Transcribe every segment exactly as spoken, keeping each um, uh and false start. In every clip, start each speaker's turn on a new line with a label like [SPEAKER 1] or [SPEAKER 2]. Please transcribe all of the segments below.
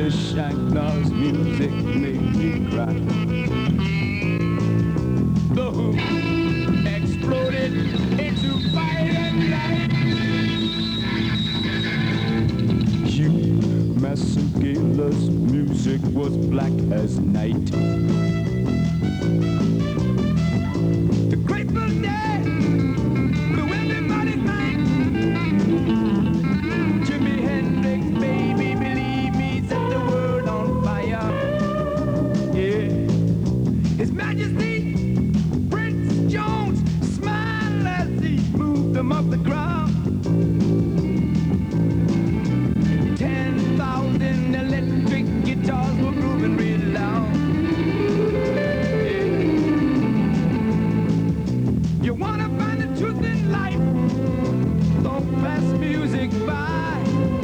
[SPEAKER 1] Billy Shankl's music made me cry. The Who exploded into fire and light. Hugh Massengala's music was black as night. The Grateful Dead blew everybody's mind. Jimi Hendrix, baby, believe me, set the world on fire. Yeah, His Majesty Prince Jones smiled as he moved them off the ground. Ten thousand electric guitars were grooving real loud. Yeah. You wanna find the truth in life? Don't pass music by.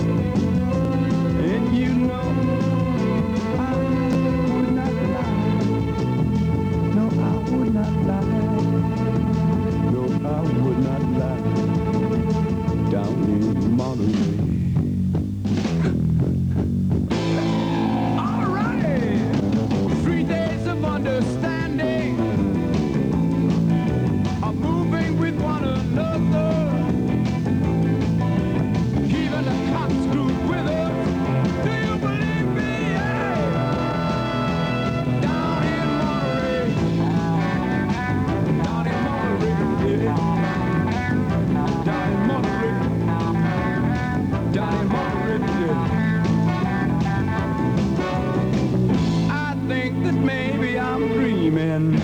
[SPEAKER 1] And you know I would not lie. No, I would not lie. No, I would not lie. Down in Monterey. All right. Three days of understanding. Are moving with one another. Even the cops screwed with us. Do you believe me? Yeah. Down in Monterey. Down in Monterey. Yeah. Down in Monterey. Down in Monterey. Yeah. I think that maybe I'm dreaming.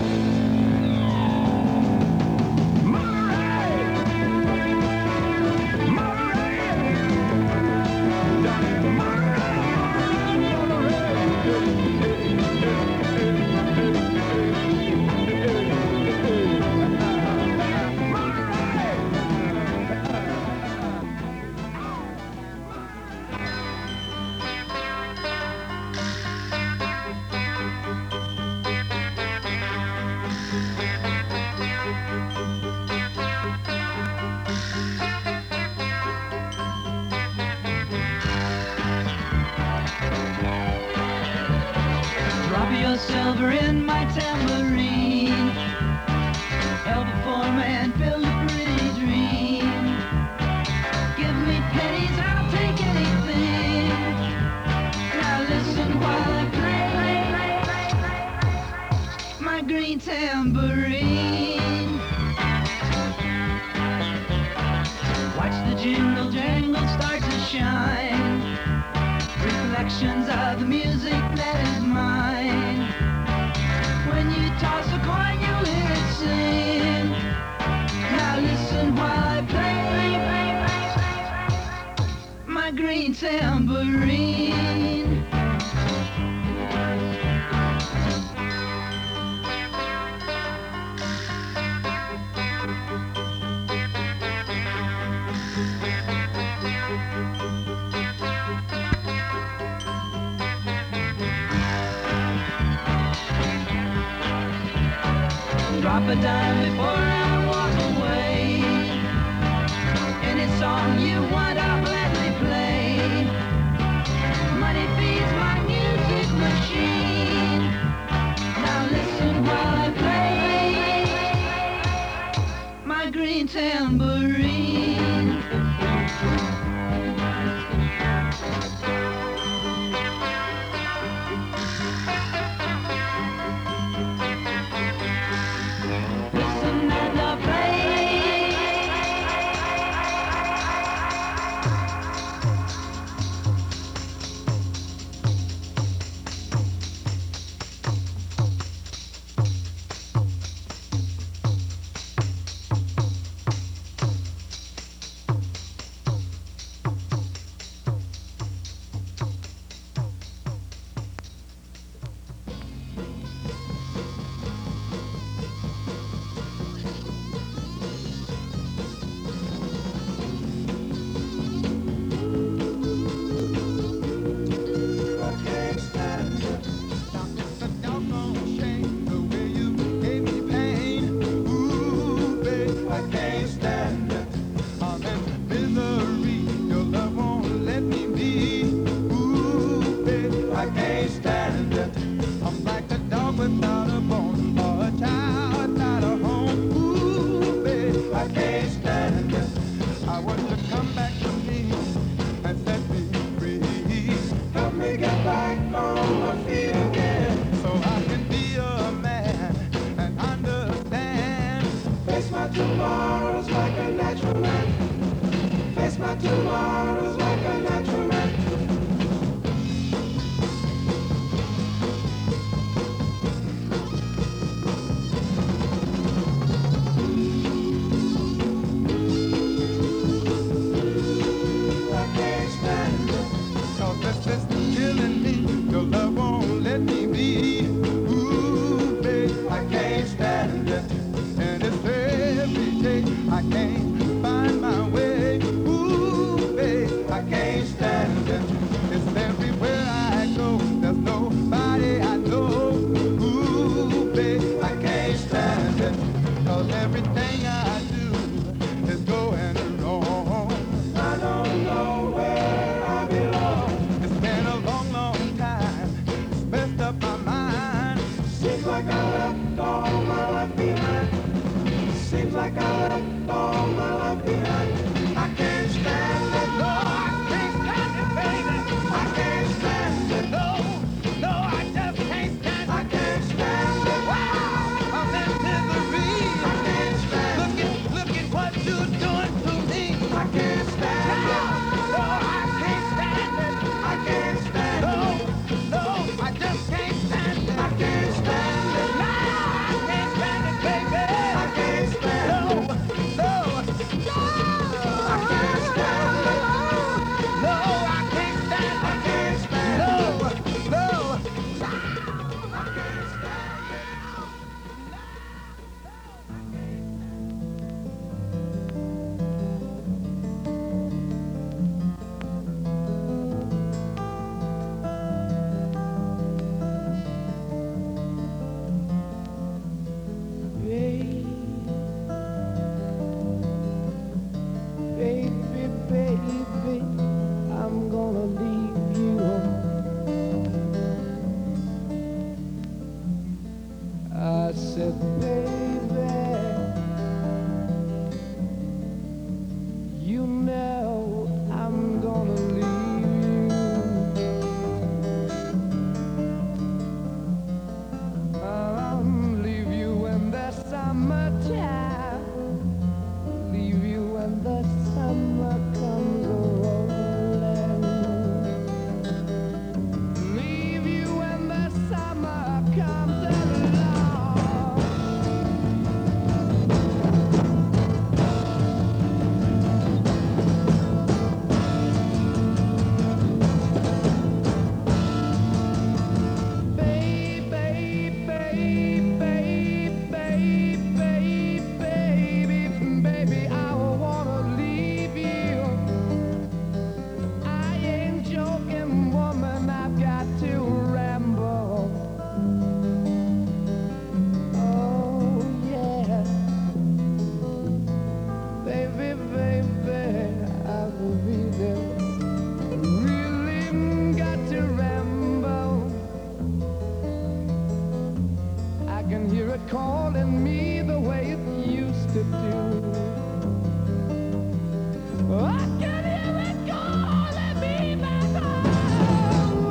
[SPEAKER 2] Drop your silver in my tambourine. Help a poor man build a pretty dream. Give me pennies, I'll take anything. Now listen while I play my green tambourine. Watch the jingle jangle start to shine. Reflections of the music that is mine. When you toss a coin, you'll hear it sing. Now listen while I play my green tambourine. Drop a dime before I walk away. Any song you want, I'll gladly play. Money feeds my music machine. Now listen while I play my green tambourine. Listen and I'll play
[SPEAKER 1] tomorrow's like a natural man. I can't stand it. 'Cause this is killing me. Your love won't let me be. Ooh, babe, I can't stand it. And it's every day I can't find my way. Ooh, babe, I can't stand it. It's everywhere I go. There's nobody I know. Ooh, babe, I can't stand it. 'Cause everything I do is going wrong. I don't know where I belong. It's been a long, long time. It's messed up my mind. Seems like I left all my life behind. Seems like I left all my life behind. I can't stand it. No, I can't stand it, baby. I can't stand it. No, no, I just can't stand it. I can't stand it. Wow, I'm in misery. I can't stand it. Look at, look at what you're doing to me. I can't stand it. No, I can't stand it. I can't stand it. No, no, I just can't stand it. I can't stand it. No, I can't stand it, baby. I can't stand it. No, no, no. I can't stand it. No, I can't stand it. I can't stand it. No, no. I can't stand it. Baby, baby, I'm gonna leave you. I said, baby, you know I'm gonna leave you. I'll leave you in the summertime. Leave you when the summer comes rolling. Leave you when the summer comes along. Baby, baby, baby, baby, baby, baby, I wanna leave you. I ain't joking, woman, I've got to ramble. Oh, yeah. Baby, baby, I will be there. Really got to ramble. I can hear it calling me the way it used to do. I can hear it calling me back home.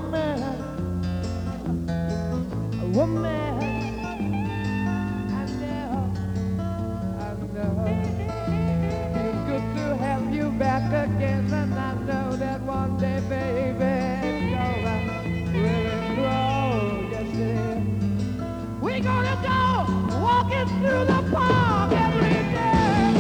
[SPEAKER 1] woman, a woman. I know, I know. Feels good to have you back again, and I know that one day, baby, it's gonna really grow. Yes, it is. We're gonna go walking through the park every day.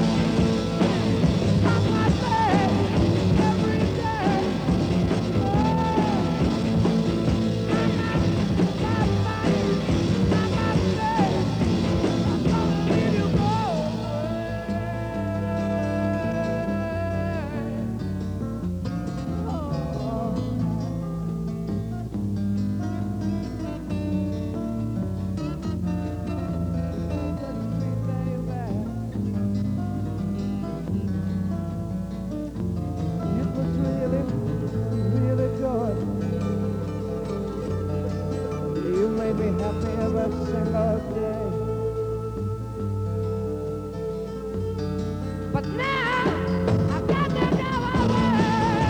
[SPEAKER 1] But now I've got to go away.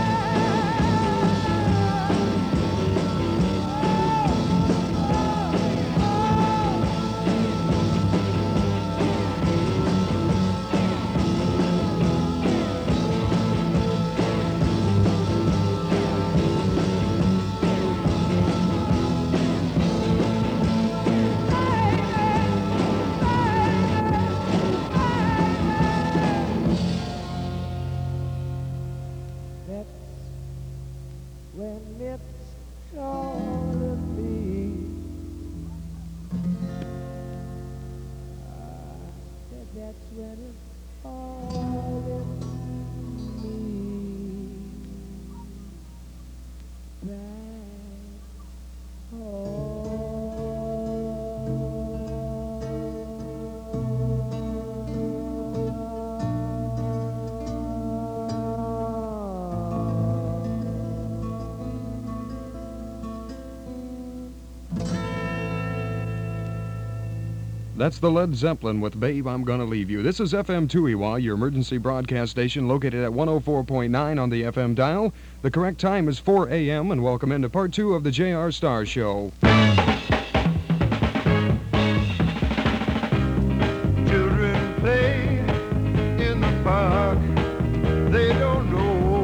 [SPEAKER 1] That's when it's calling me. I said that's when it's calling me back home.
[SPEAKER 3] That's the Led Zeppelin with Babe, I'm Gonna Leave You. This is F M Tuiwa, your emergency broadcast station located at one oh four point nine on the F M dial. The correct time is four a m and welcome into part two of the J R Star Show.
[SPEAKER 4] Children play in the park. They don't know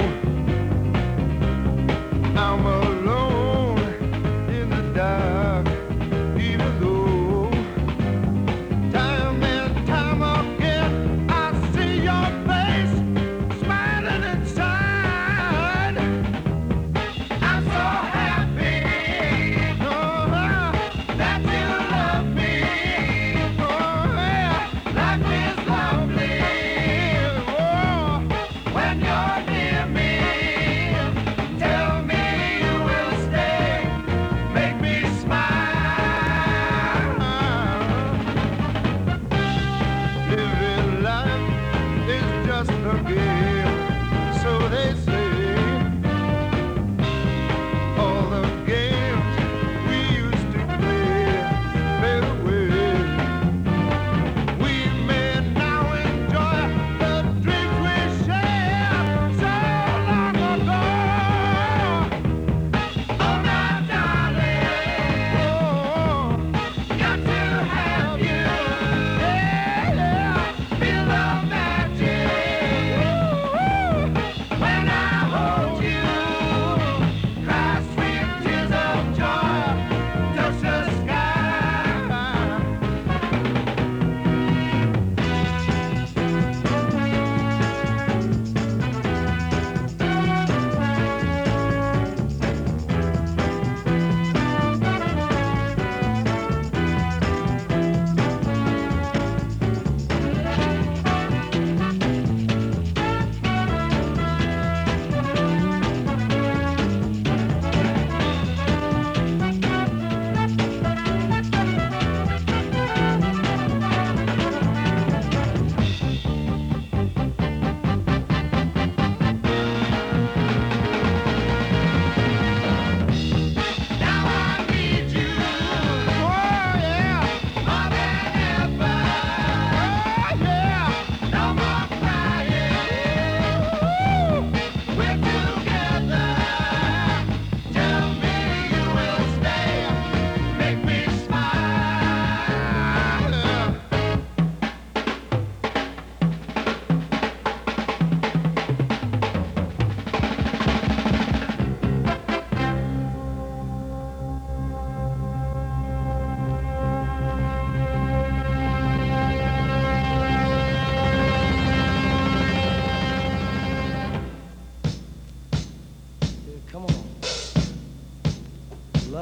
[SPEAKER 4] I'm alone in the dark, even though time and time again I see your face smiling inside. I'm so happy. Oh,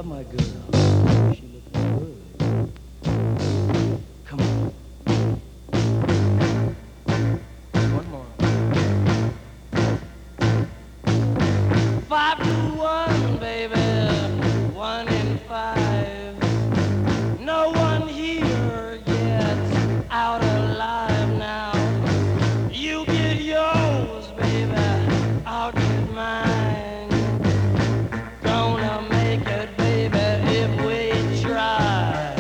[SPEAKER 5] love my girl. She looking good. Come on. One more. Five to one, baby. One in five. No one here gets out alive now. You get yours, baby. I'll get mine. Gonna make it, baby, if we try.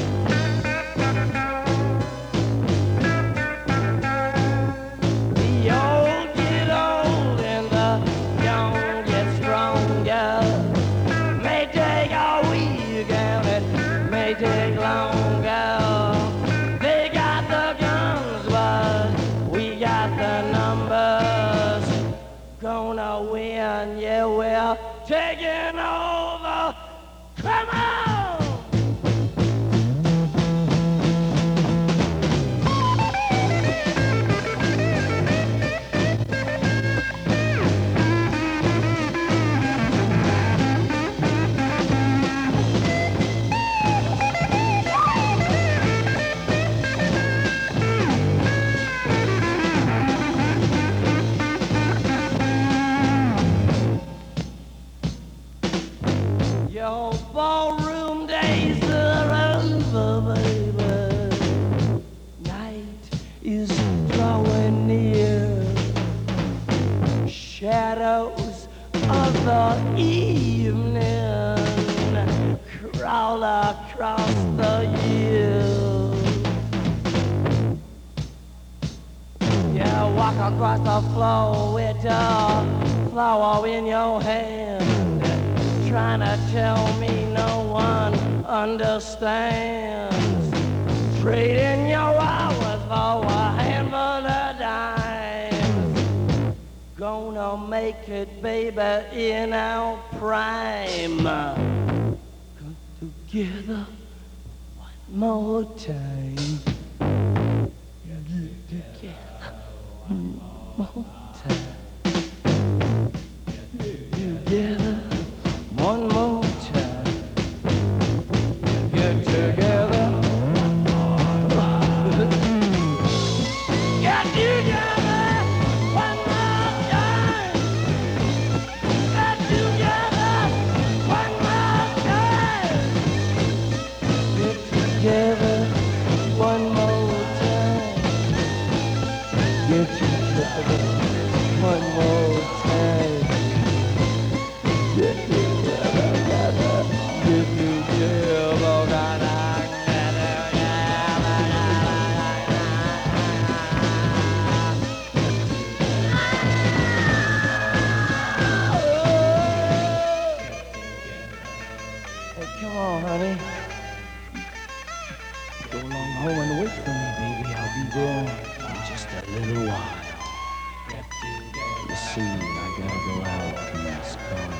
[SPEAKER 5] The old get old and the young get stronger. May take a week and it may take longer. They got the guns, but we got the numbers. Gonna win, yeah, we're taking over. Come on! Your ballroom days are over, baby. Night is drawing near. Shadows of the evening crawl across the years. Yeah, walk across the floor with a flower in your hand, trying to tell me no one understands. Trading your hours for a handful of dimes. Gonna make it, baby, in our prime. Come together one more time. Get together one more time. Together one more time. Get together. Get together one more time. Get together one more time. Get together one more time. Get together one more time. Get together. Get Hey, come on, honey. Go along home and wait for me, baby. I'll be there in just a little while. You see, I gotta go out in this car.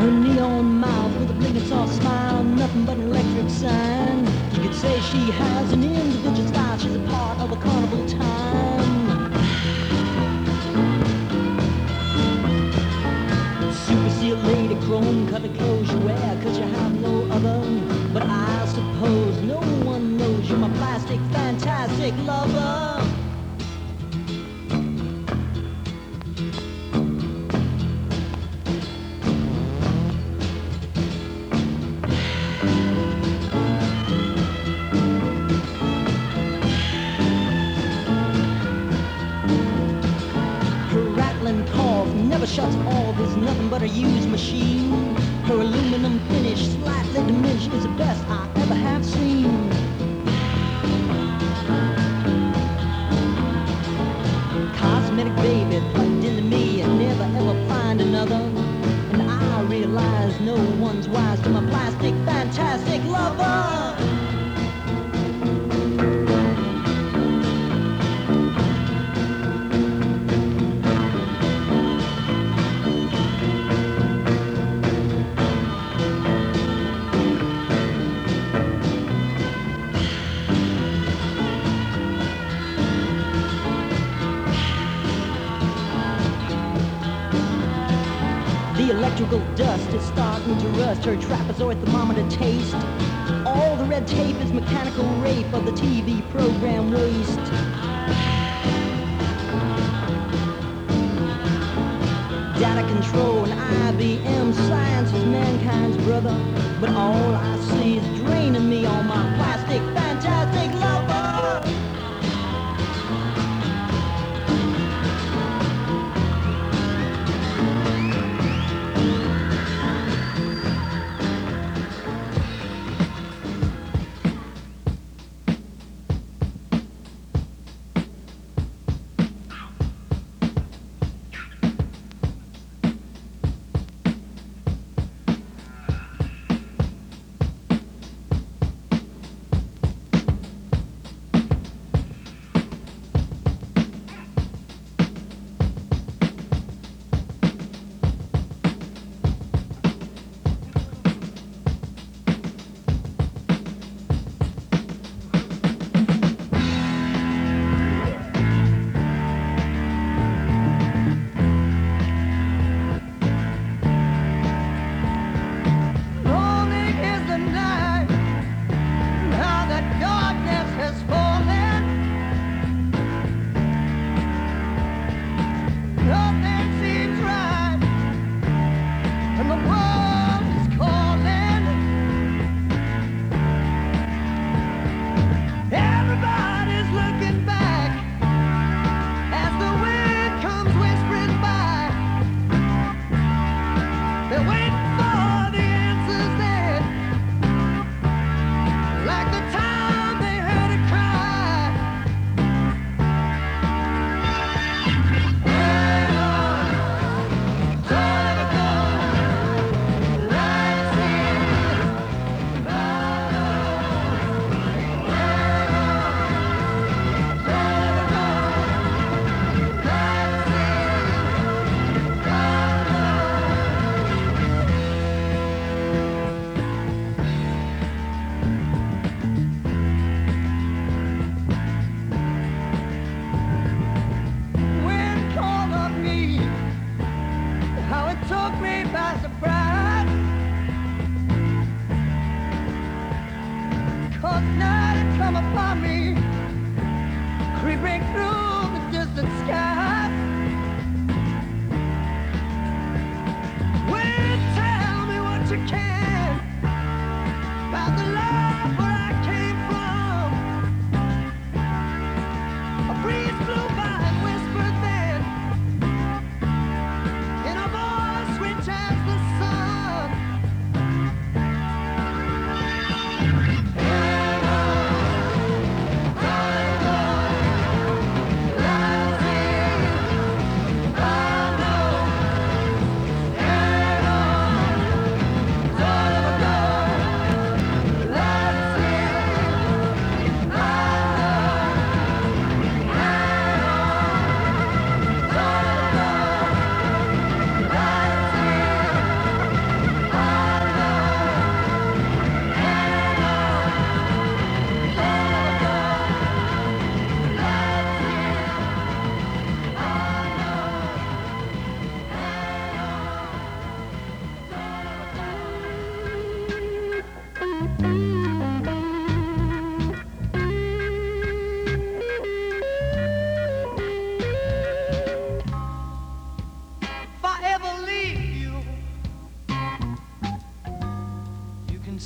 [SPEAKER 6] Her neon mouth with a blinking soft smile, nothing but an electric sign. You could say she has an individual style, she's a part of a carnival time. Super seal lady, chrome colored clothes you wear, cause you have no other. But I suppose no one knows you're my plastic, fantastic lover. Shuts off is nothing but a used machine. Her aluminum finish, slightly diminished, is the best I ever have seen. Cosmetic baby plugged into me and never ever find another. And I realize no one's wise to my plastic, fantastic lover. Electrical dust is starting to rust her trapezoid thermometer taste. All the red tape is mechanical rape of the T V program waste. Data control and I B M science is mankind's brother. But all I see is draining me on my plastic, fantastic lover.
[SPEAKER 1] All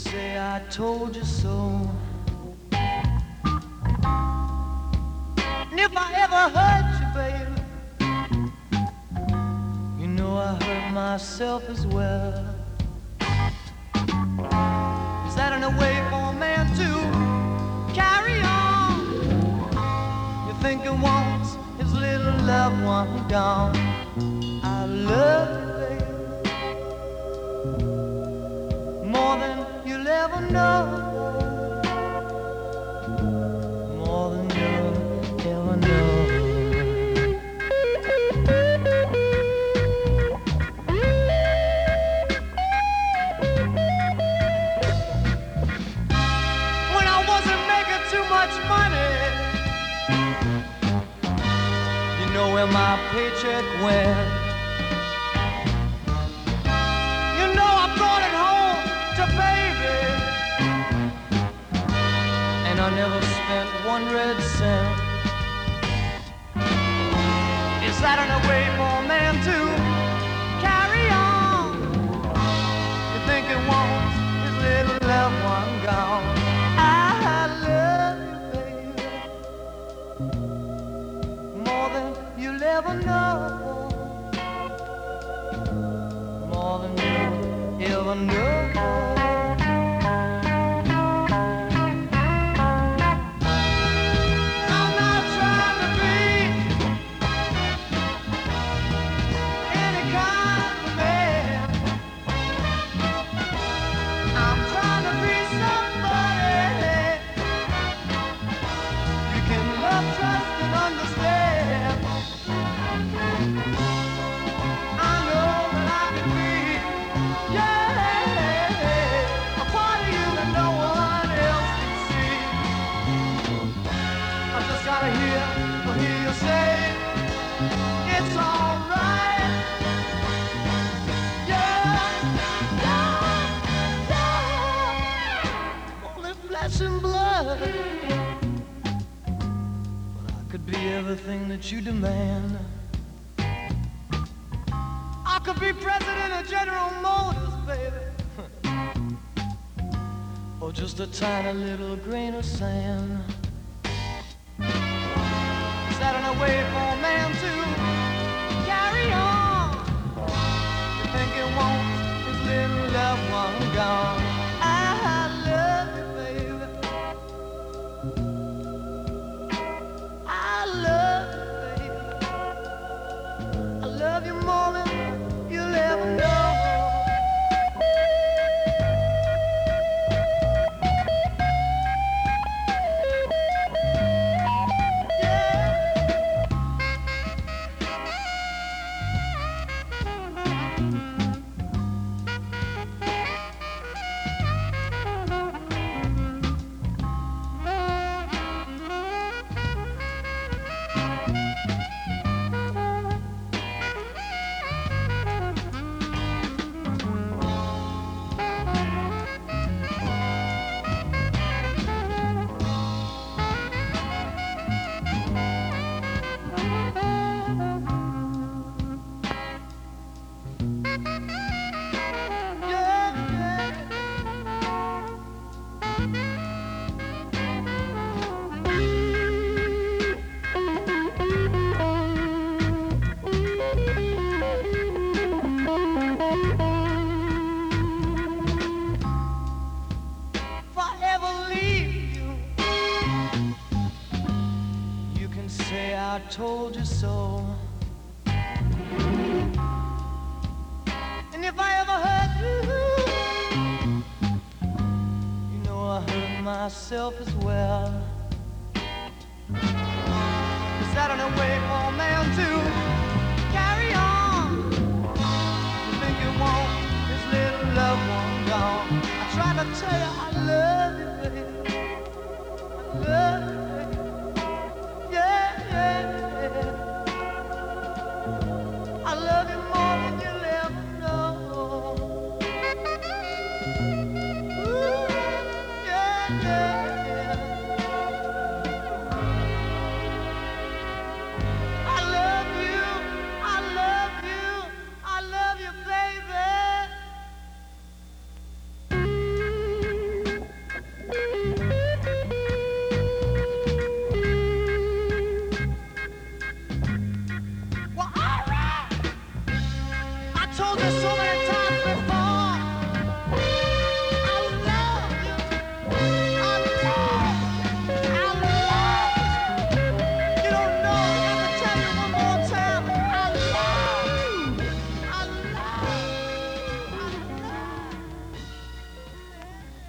[SPEAKER 2] say I told you so. And if I ever hurt you, baby, you know I hurt myself as well. Is that in a way for a man to carry on? You think he wants his little loved one gone. I love you, baby, more than you'll ever know. More than you'll ever know. When I wasn't making too much money, you know where my paycheck went. You know I brought it home to baby, and I never spent one red cent. Is that in a way for a man to carry on? You think he wants his little loved one gone. I love you, baby, more than you'll ever know. More than you'll ever know. I'm not trying to be any kind of man. I'm trying to be somebody you can love, trust, and understand. I know that I can be, yeah, a part of you that no one else can see. I just gotta hear or hear you say it's alright. Yeah, yeah, yeah. Only flesh and blood, but I could be everything that you demand. I could be president of General Motors, baby, or just a tiny little grain of sand. Is that in a way for a man to carry on? You think he wants his little loved one gone. I love you, baby, I love you, baby, I love you more than you'll ever know. If I ever leave you, you can say I told you so. And if I ever hurt you, you know I hurt myself as well. Is that in a way for a man to carry on? You think you want his little loved one gone. I try to tell you I love you, baby, I love you, baby, yeah, yeah, yeah. I love you more than you'll ever know. Ooh, yeah, yeah, yeah. I love you, I love you, I love you, baby.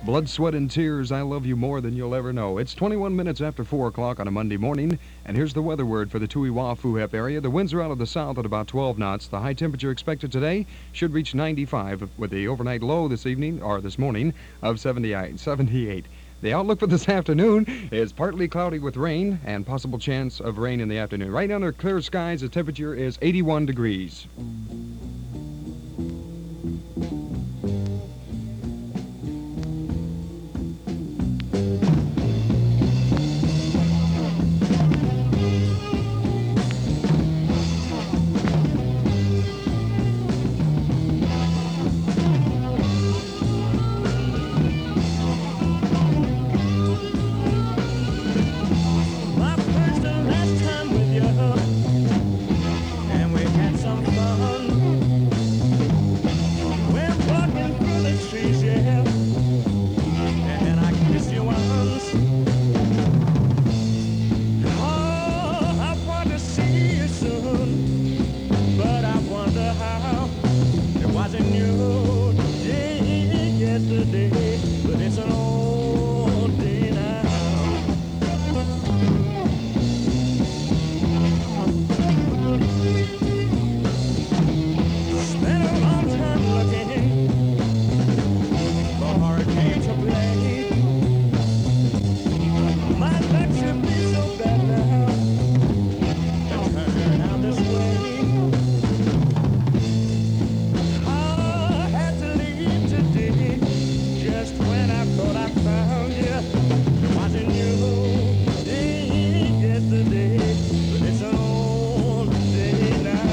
[SPEAKER 3] Blood, Sweat, and Tears, I Love You More Than You'll Ever Know. It's twenty-one minutes after four o'clock on a Monday morning, and here's the weather word for the Toohey-Wah-Foo-Hep area. The winds are out of the south at about twelve knots. The high temperature expected today should reach ninety-five, with the overnight low this evening, or this morning, of seventy-eight. seventy-eight. The outlook for this afternoon is partly cloudy with rain and possible chance of rain in the afternoon. Right under clear skies, the temperature is eighty-one degrees.
[SPEAKER 7] My first and last time with you, and we had some fun. We're walking through the trees, yeah, and I kissed you once. Oh, I want to see you soon, but I wonder how. It wasn't you day yesterday, but it's an old day now. Spent a long time looking for hurricanes to play. My luck should be so bad now to turn out this way. I had to leave today, just when I thought I found you. It wasn't you day yesterday, but it's an old day now.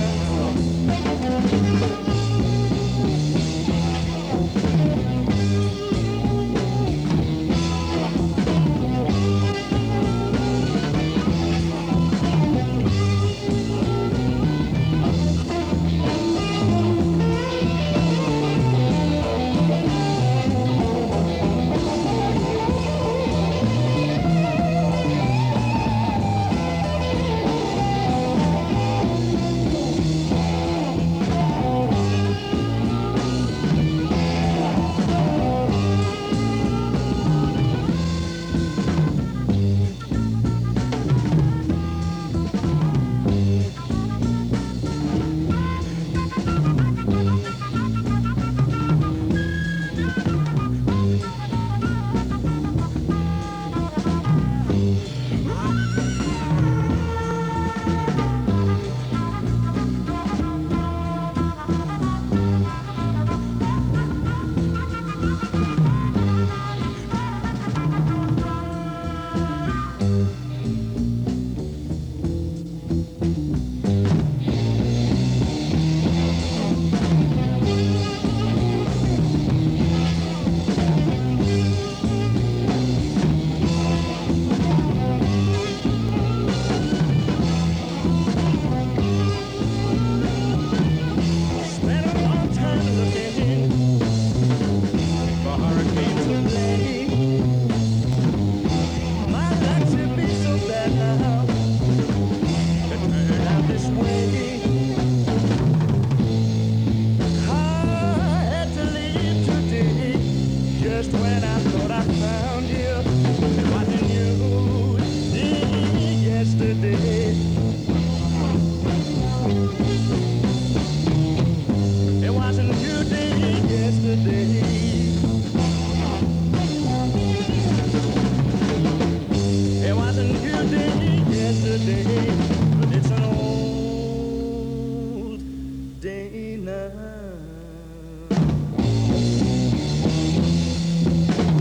[SPEAKER 7] Spent a long time looking for hurricanes to play. My luck should be so bad now to turn out this way. I had to leave today, just when I thought I found you. It wasn't you day yesterday. It wasn't you day yesterday. It wasn't you day yesterday, but it's an old day now.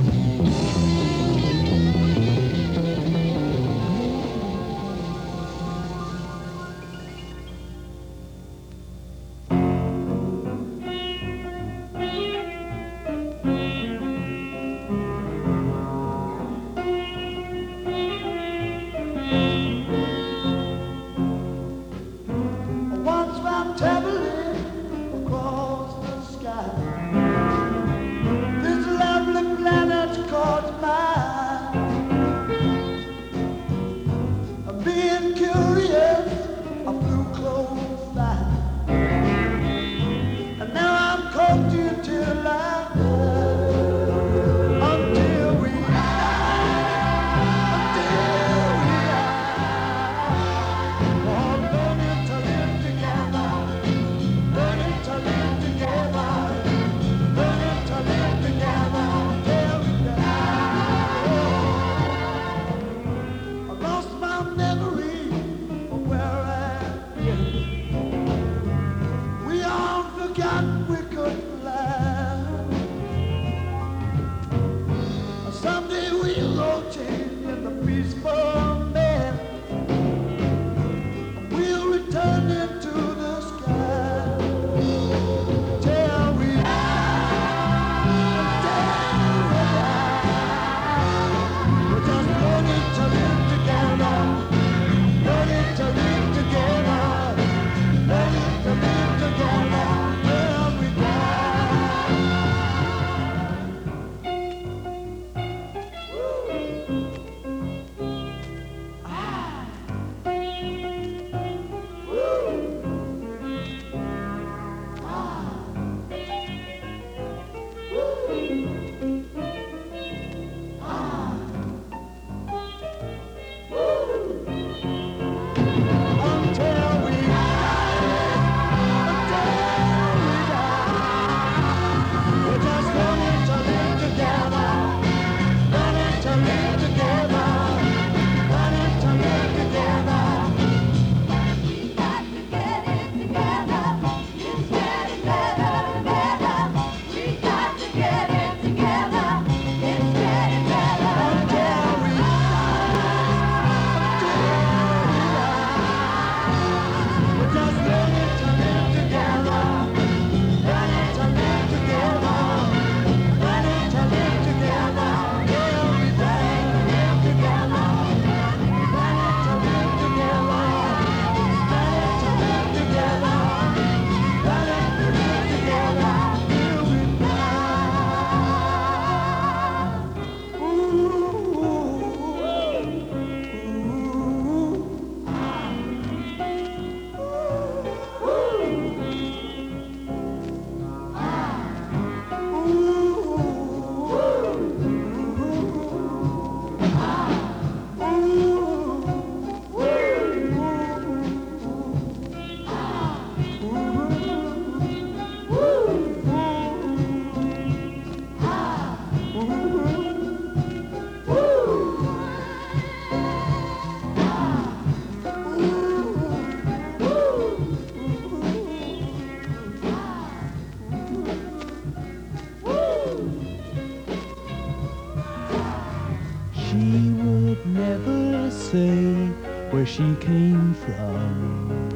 [SPEAKER 8] she would never say where she came from.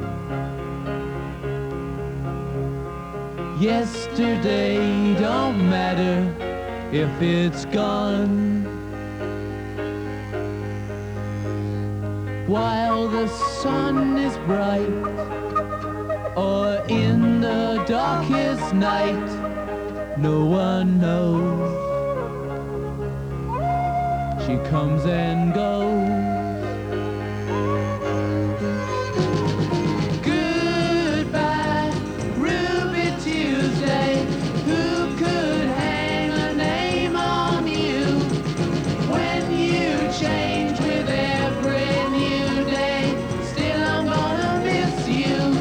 [SPEAKER 8] Yesterday don't matter if it's gone. While the sun is bright, or in the darkest night, no one knows. She comes and goes. Goodbye, Ruby Tuesday. Who could hang a name on you when you change with every new day? Still, I'm gonna miss you.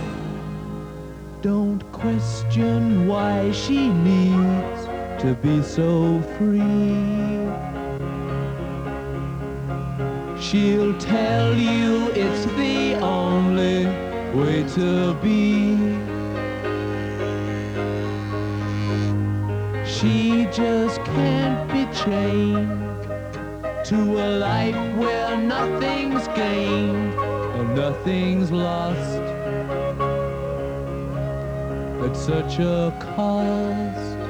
[SPEAKER 8] Don't question why she needs to be so free. She'll tell you it's the only way to be. She just can't be chained to a life where nothing's gained and nothing's lost at such a cost.